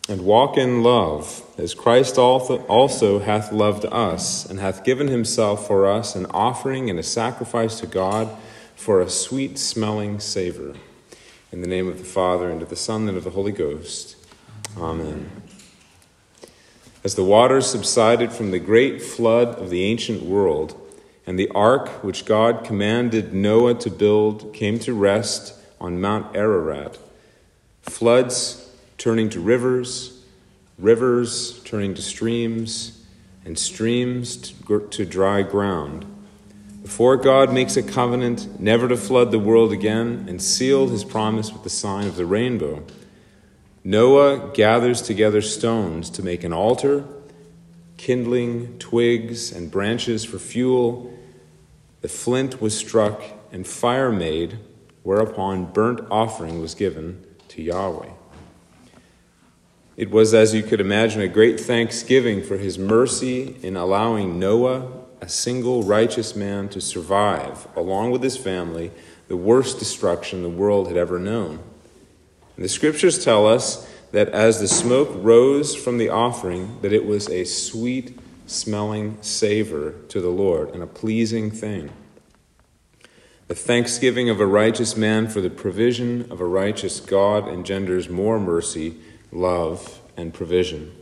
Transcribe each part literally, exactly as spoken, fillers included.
And walk in love, as Christ also hath loved us, and hath given himself for us an offering and a sacrifice to God for a sweet-smelling savor. In the name of the Father, and of the Son, and of the Holy Ghost. Amen. As the waters subsided from the great flood of the ancient world, and the ark which God commanded Noah to build came to rest on Mount Ararat, floods turning to rivers, rivers turning to streams, and streams to, to dry ground. Before God makes a covenant never to flood the world again and sealed his promise with the sign of the rainbow, Noah gathers together stones to make an altar, kindling, twigs, and branches for fuel. The flint was struck and fire made, whereupon burnt offering was given to Yahweh. It was, as you could imagine, a great thanksgiving for his mercy in allowing Noah, a single righteous man, to survive, along with his family, the worst destruction the world had ever known. And the scriptures tell us that as the smoke rose from the offering, that it was a sweet-smelling savor to the Lord and a pleasing thing. The thanksgiving of a righteous man for the provision of a righteous God engenders more mercy, love, and provision.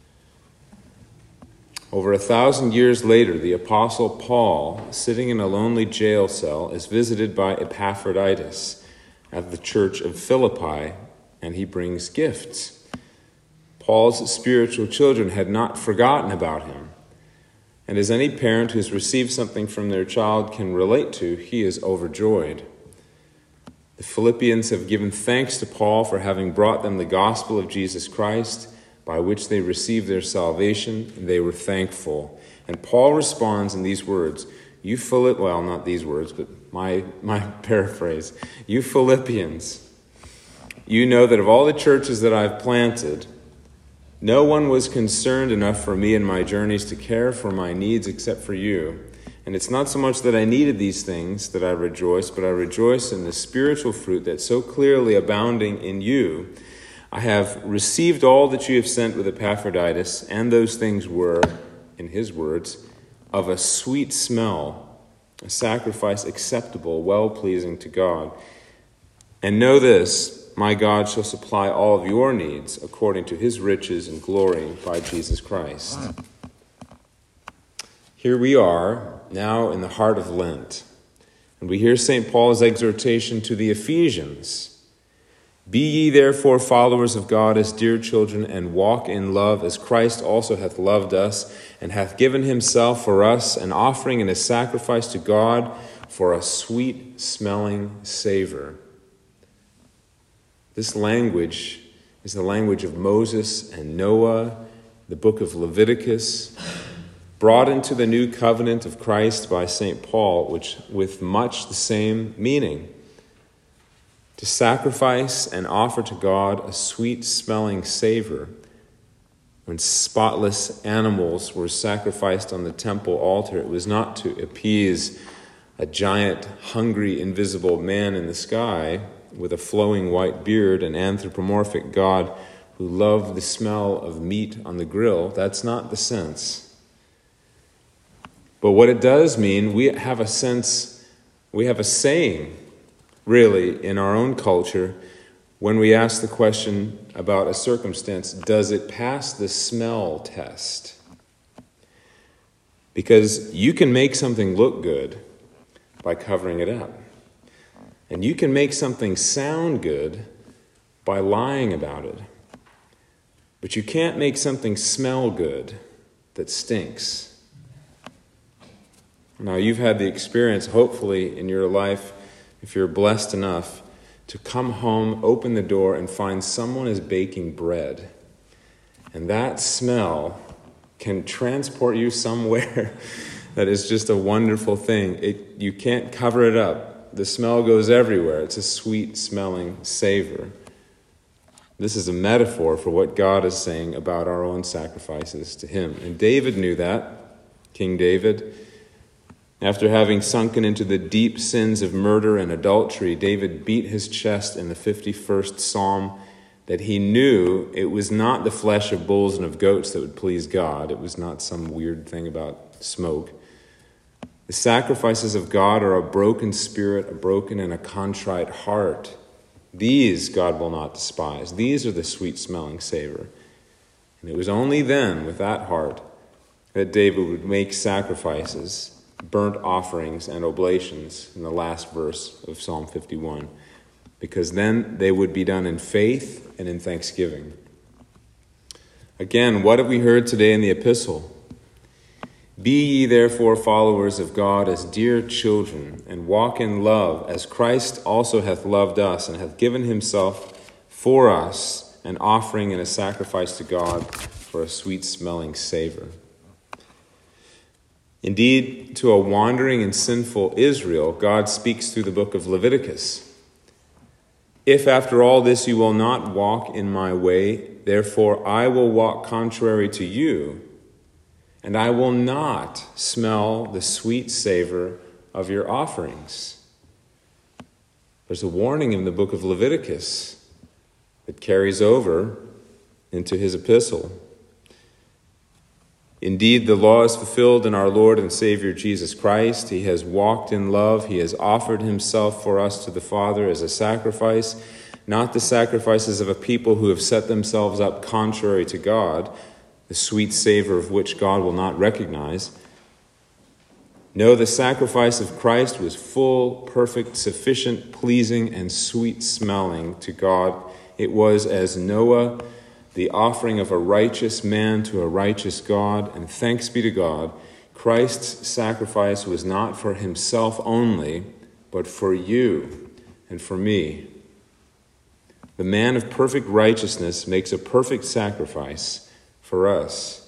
Over a thousand years later, the Apostle Paul, sitting in a lonely jail cell, is visited by Epaphroditus at the church of Philippi, and he brings gifts. Paul's spiritual children had not forgotten about him, and as any parent who's received something from their child can relate to, he is overjoyed. The Philippians have given thanks to Paul for having brought them the gospel of Jesus Christ, by which they received their salvation, and they were thankful. And Paul responds in these words, you Philipp, well, not these words, but my, my paraphrase, you Philippians, you know that of all the churches that I've planted, no one was concerned enough for me in my journeys to care for my needs except for you. And it's not so much that I needed these things that I rejoice, but I rejoice in the spiritual fruit that's so clearly abounding in you. I have received all that you have sent with Epaphroditus, and those things were, in his words, of a sweet smell, a sacrifice acceptable, well-pleasing to God. And know this, my God shall supply all of your needs according to his riches and glory by Jesus Christ. Here we are, now in the heart of Lent, and we hear Saint Paul's exhortation to the Ephesians. Be ye therefore followers of God as dear children, and walk in love as Christ also hath loved us, and hath given himself for us an offering and a sacrifice to God for a sweet-smelling savor. This language is the language of Moses and Noah, the book of Leviticus, brought into the new covenant of Christ by Saint Paul, which with much the same meaning. To sacrifice and offer to God a sweet-smelling savor. When spotless animals were sacrificed on the temple altar, it was not to appease a giant, hungry, invisible man in the sky with a flowing white beard, an anthropomorphic God who loved the smell of meat on the grill. That's not the sense. But what it does mean, we have a sense, we have a saying, really, in our own culture, when we ask the question about a circumstance, does it pass the smell test? Because you can make something look good by covering it up. And you can make something sound good by lying about it. But you can't make something smell good that stinks. Now, you've had the experience, hopefully, in your life, if you're blessed enough, to come home, open the door, and find someone is baking bread. And that smell can transport you somewhere that is just a wonderful thing. It, you can't cover it up. The smell goes everywhere. It's a sweet-smelling savor. This is a metaphor for what God is saying about our own sacrifices to him. And David knew that, King David. After having sunken into the deep sins of murder and adultery, David beat his chest in the fifty-first Psalm, that he knew it was not the flesh of bulls and of goats that would please God. It was not some weird thing about smoke. The sacrifices of God are a broken spirit, a broken and a contrite heart. These God will not despise. These are the sweet-smelling savor. And it was only then, with that heart, that David would make sacrifices, burnt offerings, and oblations in the last verse of Psalm fifty-one, because then they would be done in faith and in thanksgiving. Again, what have we heard today in the epistle? Be ye therefore followers of God as dear children, and walk in love, as Christ also hath loved us, and hath given himself for us, an offering and a sacrifice to God for a sweet-smelling savor. Indeed, to a wandering and sinful Israel, God speaks through the book of Leviticus. If after all this you will not walk in my way, therefore I will walk contrary to you, and I will not smell the sweet savor of your offerings. There's a warning in the book of Leviticus that carries over into his epistle. Indeed, the law is fulfilled in our Lord and Savior Jesus Christ. He has walked in love. He has offered himself for us to the Father as a sacrifice, not the sacrifices of a people who have set themselves up contrary to God, the sweet savor of which God will not recognize. No, the sacrifice of Christ was full, perfect, sufficient, pleasing, and sweet-smelling to God. It was as Noah, the offering of a righteous man to a righteous God, and thanks be to God, Christ's sacrifice was not for himself only, but for you and for me. The man of perfect righteousness makes a perfect sacrifice for us.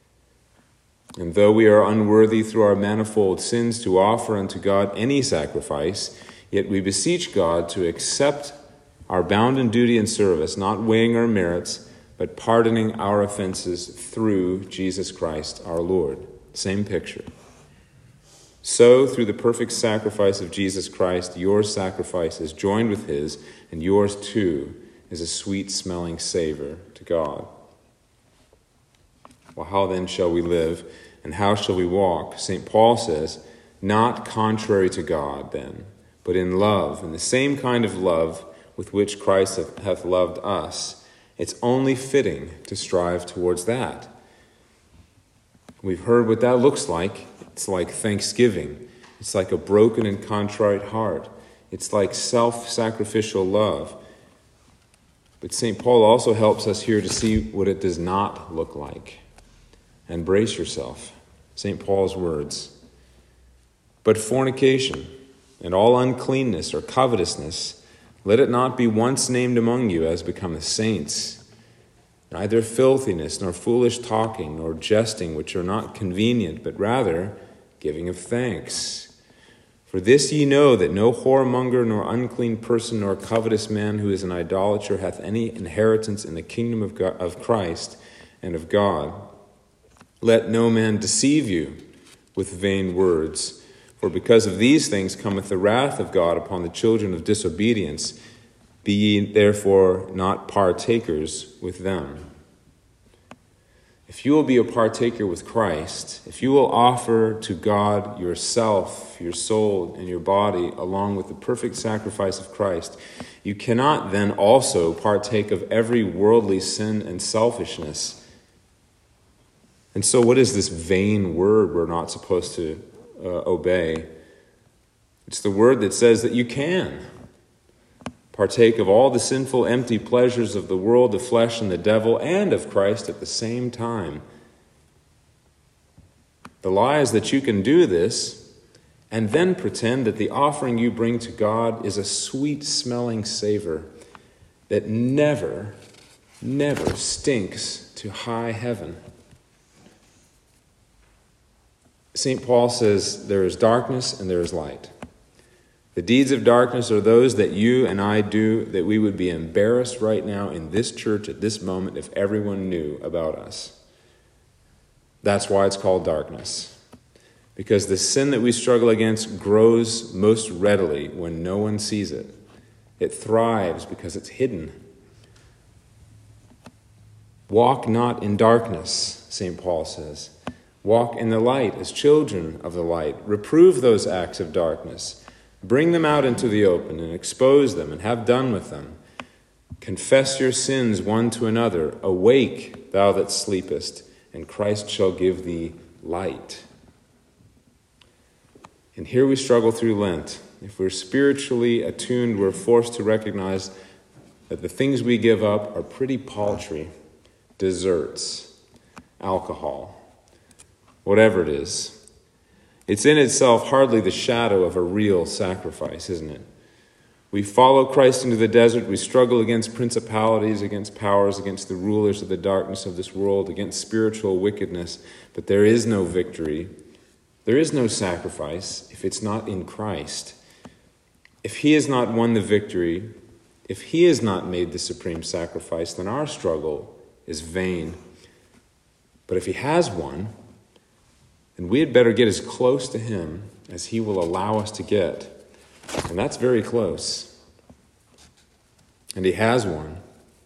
And though we are unworthy through our manifold sins to offer unto God any sacrifice, yet we beseech God to accept our bounden duty and service, not weighing our merits, but pardoning our offenses through Jesus Christ our Lord. Same picture. So, through the perfect sacrifice of Jesus Christ, your sacrifice is joined with his, and yours too is a sweet-smelling savor to God. Well, how then shall we live, and how shall we walk? Saint Paul says, not contrary to God, then, but in love, in the same kind of love with which Christ hath loved us. It's only fitting to strive towards that. We've heard what that looks like. It's like thanksgiving. It's like a broken and contrite heart. It's like self-sacrificial love. But Saint Paul also helps us here to see what it does not look like. And brace yourself. Saint Paul's words. But fornication and all uncleanness or covetousness, let it not be once named among you as become the saints. Neither filthiness, nor foolish talking, nor jesting, which are not convenient, but rather giving of thanks. For this ye know, that no whoremonger, nor unclean person, nor covetous man who is an idolater hath any inheritance in the kingdom of God, of Christ and of God. Let no man deceive you with vain words. For because of these things cometh the wrath of God upon the children of disobedience. Be ye therefore not partakers with them. If you will be a partaker with Christ, if you will offer to God yourself, your soul, and your body, along with the perfect sacrifice of Christ, you cannot then also partake of every worldly sin and selfishness. And so what is this vain word we're not supposed to Uh, obey? It's the word that says that you can partake of all the sinful, empty pleasures of the world, the flesh, and the devil, and of Christ at the same time. The lie is that you can do this and then pretend that the offering you bring to God is a sweet-smelling savor that never, never stinks to high heaven. Saint Paul says there is darkness and there is light. The deeds of darkness are those that you and I do, that we would be embarrassed right now in this church at this moment if everyone knew about us. That's why it's called darkness. Because the sin that we struggle against grows most readily when no one sees it. It thrives because it's hidden. Walk not in darkness, Saint Paul says. Walk in the light as children of the light. Reprove those acts of darkness. Bring them out into the open and expose them and have done with them. Confess your sins one to another. Awake, thou that sleepest, and Christ shall give thee light. And here we struggle through Lent. If we're spiritually attuned, we're forced to recognize that the things we give up are pretty paltry. Desserts, alcohol, whatever it is. It's in itself hardly the shadow of a real sacrifice, isn't it? We follow Christ into the desert. We struggle against principalities, against powers, against the rulers of the darkness of this world, against spiritual wickedness. But there is no victory. There is no sacrifice if it's not in Christ. If he has not won the victory, if he has not made the supreme sacrifice, then our struggle is vain. But if he has won, then we had better get as close to him as he will allow us to get. And that's very close. And he has won.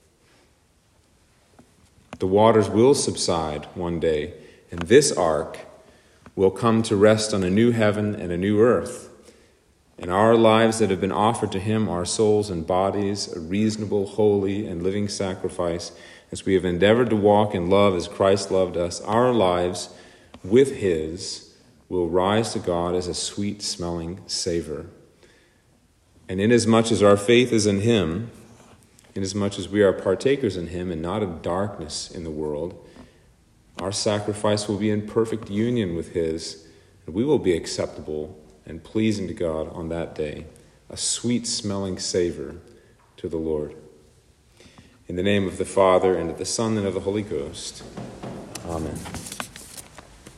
The waters will subside one day, and this ark will come to rest on a new heaven and a new earth. And our lives that have been offered to him, our souls and bodies, a reasonable, holy, and living sacrifice, as we have endeavored to walk in love as Christ loved us, our lives with his will rise to God as a sweet-smelling savor. And inasmuch as our faith is in him, inasmuch as we are partakers in him and not of darkness in the world, our sacrifice will be in perfect union with his, and we will be acceptable and pleasing to God on that day, a sweet-smelling savor to the Lord. In the name of the Father, and of the Son, and of the Holy Ghost. Amen.